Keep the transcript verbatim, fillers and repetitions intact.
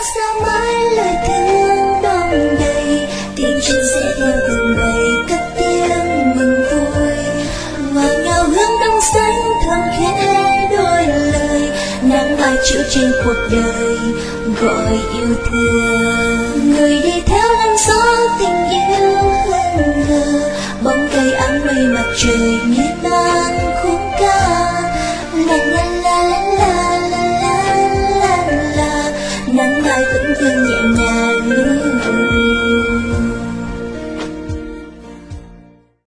sao mãi lời thương đong đầy, tiếng chân sẽ theo từng ngày cất tiếng mừng vui. Ngọt ngào hương đông xanh thầm khẽ đôi lời, nắng mai chiếu trên cuộc đời gọi yêu thương. Người đi theo